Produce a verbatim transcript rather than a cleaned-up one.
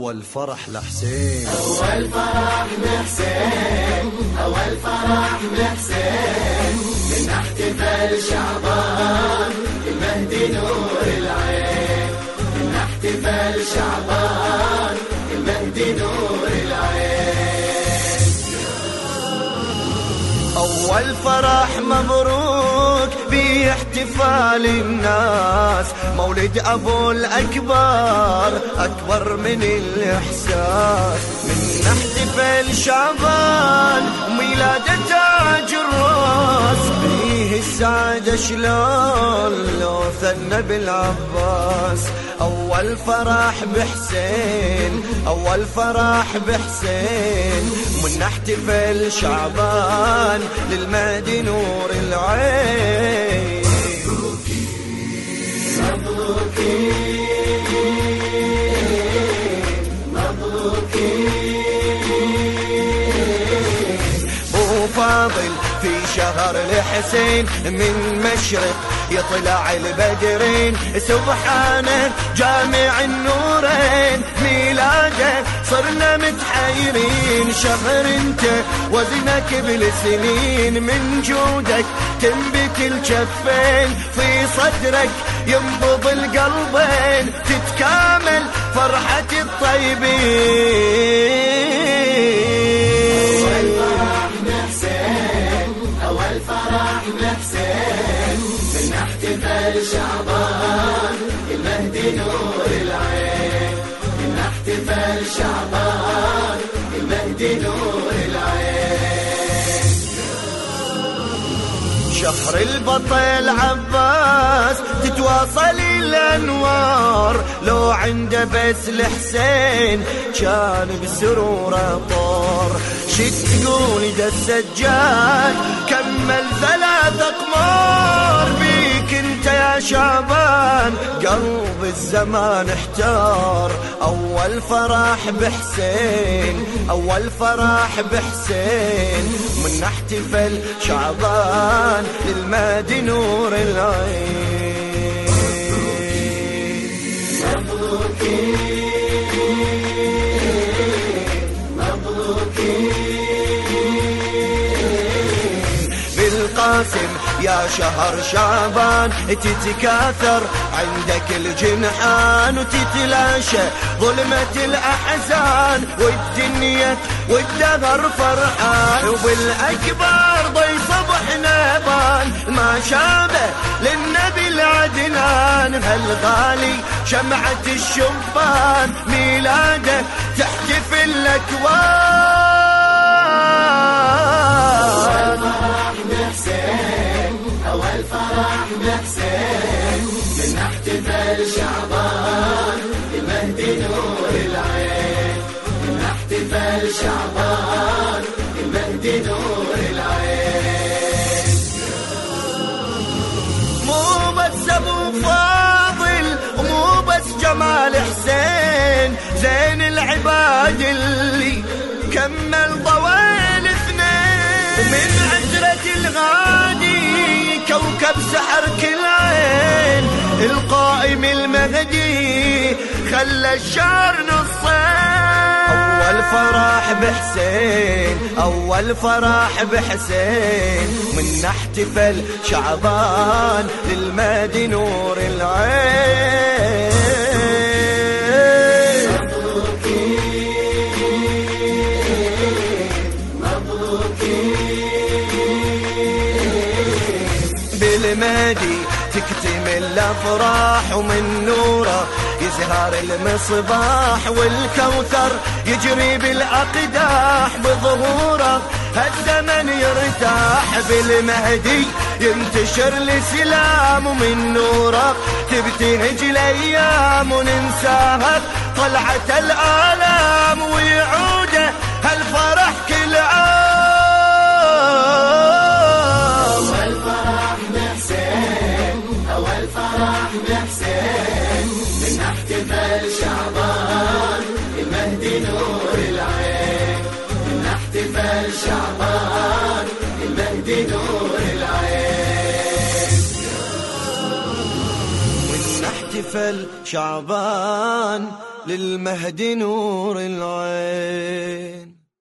أول فرح لحسين، أول فرح لحسين، أول فرح لحسين، من احتفال شعبان المهدي نور العين، من احتفال شعبان المهدي نور العين. أول فرح مبروك باحتفال الناس، مولد أبو الأكبر أكبر من الإحساس، من احتفال شعبان وميلاد تاج الراس، فيه السعادة شلون لو ثنى بالعباس. أول فرح بحسين، أول فرح بحسين، من احتفال شعبان للمهدي نور العين. مبروكين مبروكين بو فاضل في شهر الحسين من مشرق يطلع البدرين، سبحانه جامع النورين، ميلاده صرنا متحيرين، شهر انت وزنك بالسنين، من جودك تنبت الجفين، في صدرك ينبض القلبين، تتكامل فرحة الطيبين. أول فرح لحسين، أول فرح لحسين، من احتفال شعبان المهدي نور العين، من احتفال شعبان المهدي نور العين. شهر البطل عباس تتواصل الأنوار، لو عنده بس الحسين كان بسروره طار، شد تقول ده السجاد كمل ثلاث أقمار، بيك انت يا شعبان قلب الزمان احتار. أول فرح بحسين، أول فرح بحسين، من احتفل شعبان للمهدي نور العين. مبروكين مبروكين بالقاسم يا شهر شعبان تتكاثر عندك الجنحان، وتتلاشى ظلمة الأحزان، والدنيا والدهر فرحان، وبالأكبر ضي صبح نبان، ما شابه للنبي العدنان، هالغالي شمعة الشبان، ميلاده تحتفل الأكوان. أول فرح لحسين، من احتفال شعبان المهدي نور العين، من احتفال شعبان المهدي نور العين. مو بس أبو فاضل ومو بس جمال حسين، زين العباد اللي كمل ضوين اثنين، ومن عجرة الغادي كوكب سحر كل عين، القائم المهدي خلى الشعر نصين. أول فرح بحسين، أول فرح بحسين، من احتفل شعبان للمهدي نور العين. بالمهدي تكتمل الافراح، ومن نوره يزهر المصباح، والكوثر يجري بالاقداح، بظهوره هالزمن يرتاح، بالمهدي ينتشر الاسلام، ومن نوره تبتهج الايام، وننساها طلعت الالام، ويعود هالفرح كل عام. أول فرح لحسين، من احتفال شعبان المهدي نور العين، من احتفال شعبان المهدي نور العين. من احتفال شعبان للمهدي نور العين.